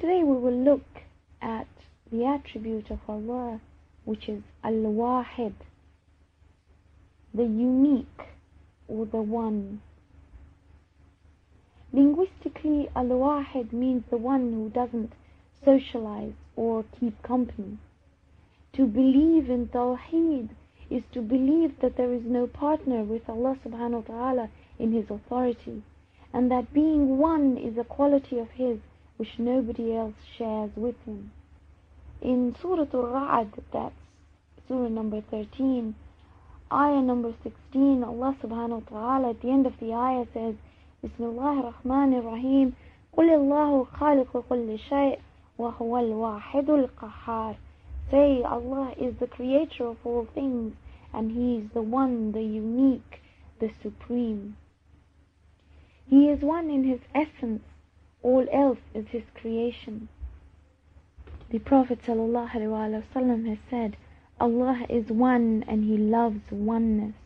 today we will look at the attribute of Allah, which is Al-Wahid, the unique or the one. Linguistically, Al-Wahid means the one who doesn't socialize or keep company. To believe in Tawheed is to believe that there is no partner with Allah subhanahu wa ta'ala in His authority, and that being one is a quality of His which nobody else shares with Him. In Surah Al-Ra'd, that's Surah number 13, Ayah number 16, Allah subhanahu wa ta'ala at the end of the ayah says, Bismillah ar-Rahman ar-Rahim, قُلِ اللَّهُ خَالِقُ كُلِّ شَيْءٍ وَهُوَ الْوَاحِدُ الْقَهَّارُ. Say, Allah is the creator of all things, and He is the one, the unique, the supreme. He is one in His essence, all else is His creation. The Prophet ﷺ has said, Allah is one and He loves oneness.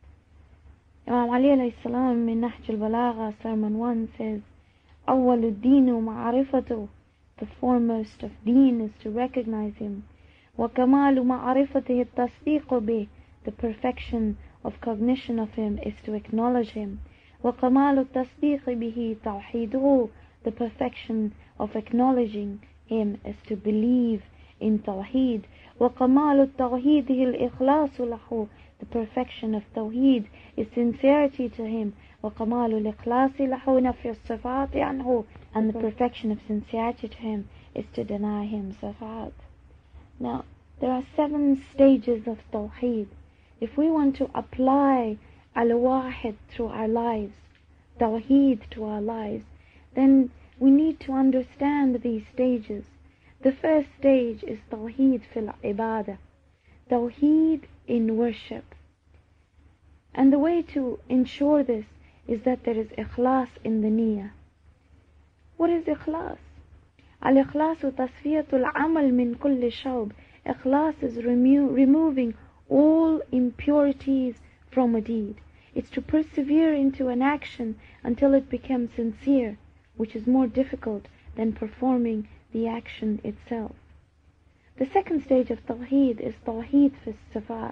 Imam Ali alayhi salam in Nahj al-Balagha, Sermon 1 says, أَوَّلُ الدِّينُ مَعْرِفَتُهُ. The foremost of deen is to recognize Him. وَكَمَالُ مَعْرِفَتِهِ التَّصْدِيقُ بِهِ. The perfection of cognition of Him is to acknowledge Him. وَكَمَالُ التَّصْدِيقِ بِهِ تَوْحِيدُهُ. The perfection of acknowledging Him is to believe in Tawheed. وَكَمَالُ التَّوْحِيدِ الْإِخْلَاصُ لَهُ. The perfection of Tawheed is sincerity to Him. وَكَمَالُ الْإِخْلَاصِ لَهُ نَفْيُ الصِّفَاتِ عَنْهُ. And the perfection of sincerity to Him is to deny Him Sifat. Now, there are 7 stages of Tawheed. If we want to apply Al-Wahid through our lives, Tawheed to our lives, then we need to understand these stages. The first stage is Tawheed fil Ibadah, Tawheed in worship. And the way to ensure this is that there is Ikhlas in the Niyyah. What is Ikhlas? Al-Ikhlasu tasfiyatul amal min kulli shawb. Ikhlas is removing all impurities from a deed. It's to persevere into an action until it becomes sincere, which is more difficult than performing the action itself. The second stage of Tawheed is Tawheed fi Sifat.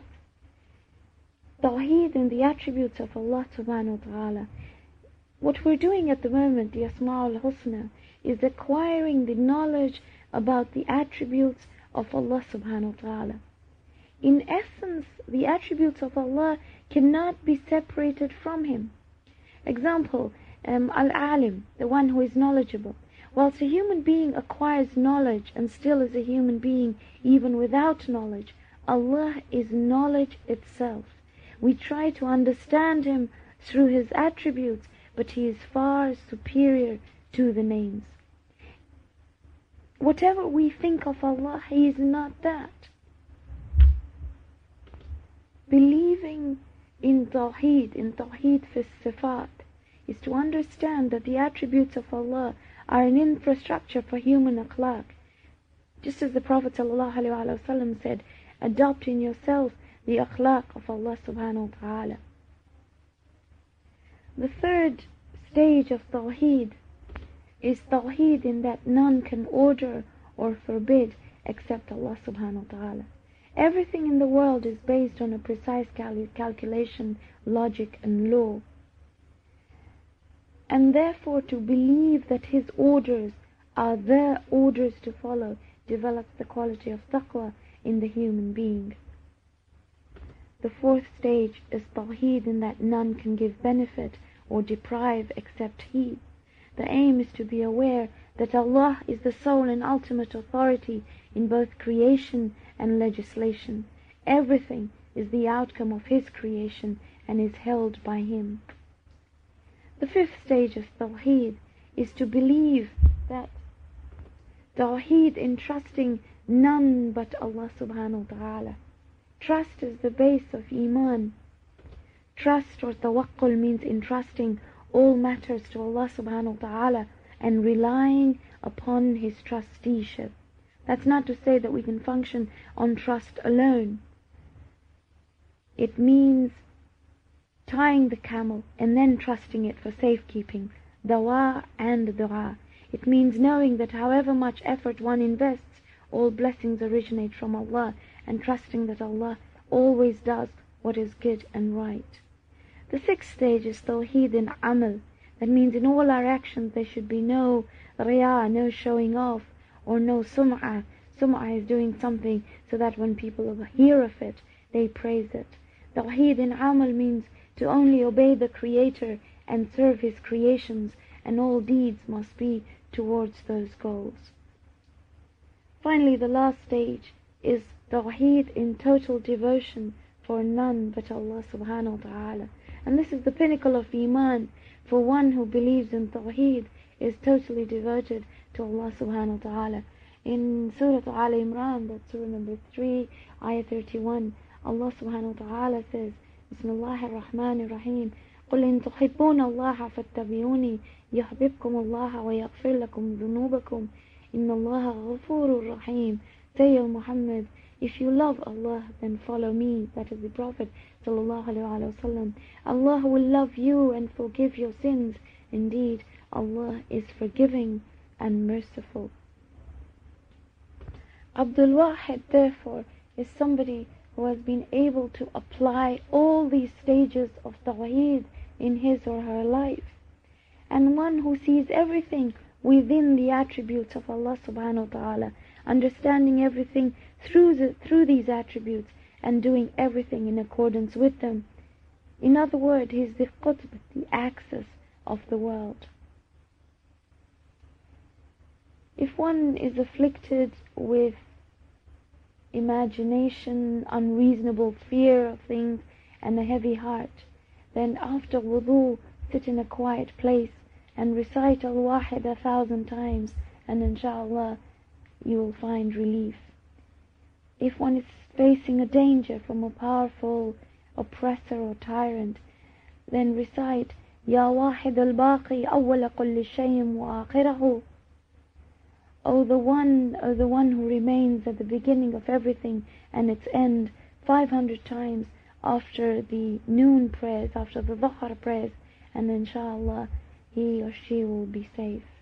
Tawheed in the attributes of Allah subhanahu wa ta'ala. What we're doing at the moment, the Asma'ul Husna, is acquiring the knowledge about the attributes of Allah subhanahu wa ta'ala. In essence, the attributes of Allah cannot be separated from Him. Example, Al-Alim, the one who is knowledgeable. Whilst a human being acquires knowledge and still is a human being even without knowledge, Allah is knowledge itself. We try to understand Him through His attributes, but He is far superior to the names. Whatever we think of Allah, He is not that. Believing in Tawheed fi Sifat, is to understand that the attributes of Allah are an infrastructure for human akhlaq. Just as the Prophet ﷺ said, adopt in yourself the akhlaq of Allah subhanahu wa ta'ala. The third stage of Tawheed is Tawheed in that none can order or forbid except Allah subhanahu wa ta'ala. Everything in the world is based on a precise calculation, logic and law. And therefore to believe that His orders are the orders to follow develops the quality of taqwa in the human being. The fourth stage is Tawheed in that none can give benefit or deprive except He. The aim is to be aware that Allah is the sole and ultimate authority in both creation and legislation. Everything is the outcome of His creation and is held by Him. The fifth stage of Tawheed is to believe that Tawheed in trusting none but Allah subhanahu wa ta'ala. Trust is the base of Iman. Trust or tawakkul means entrusting all matters to Allah subhanahu wa ta'ala and relying upon His trusteeship. That's not to say that we can function on trust alone. It means tying the camel and then trusting it for safekeeping, dawa and dua. It means knowing that however much effort one invests, all blessings originate from Allah, and trusting that Allah always does what is good and right. The sixth stage is Tawheed in Amal. That means in all our actions there should be no riya, no showing off, or no sum'ah. Sum'ah is doing something so that when people hear of it, they praise it. Tawheed in Amal means to only obey the Creator and serve His creations, and all deeds must be towards those goals. Finally, the last stage is Tawheed in total devotion for none but Allah subhanahu wa ta'ala. And this is the pinnacle of Iman, for one who believes in Tawheed is totally devoted to Allah subhanahu wa ta'ala. In Surah Al Imran, that's Surah number 3, Ayah 31, Allah subhanahu wa ta'ala says, Bismillahir Rahmanir Rahim, قُلْ إِن تُحِبُّونَ اللَّهَ فَاتَّبِعُونِي يُحْبِبْكُمُ اللَّهَ وَيَغْفِرْ لَكُمْ ذُنُوبَكُمْ إِنَّ اللَّهَ غَفُورٌ رَحِيمٌ. Say, O Muhammad, if you love Allah, then follow me, that is the Prophet sallallahu alaihi wasallam. Allah will love you and forgive your sins. Indeed, Allah is forgiving and merciful. Abdul Wahid, therefore, is somebody who has been able to apply all these stages of Tawheed in his or her life, and one who sees everything within the attributes of Allah subhanahu wa ta'ala, understanding everything through these attributes and doing everything in accordance with them. In other words, he is the qutb, the axis of the world. If one is afflicted with imagination, unreasonable fear of things, and a heavy heart, then after wudu, sit in a quiet place and recite Al-Wahid 1,000 times, and inshallah you will find relief. If one is facing a danger from a powerful oppressor or tyrant, then recite Ya Wahid al-Baqi awwala kulli shay'in wa akhirahu. O the one who remains at the beginning of everything and its end, 500 times after the noon prayers, after the Dhuhr prayers, and inshallah he or she will be safe.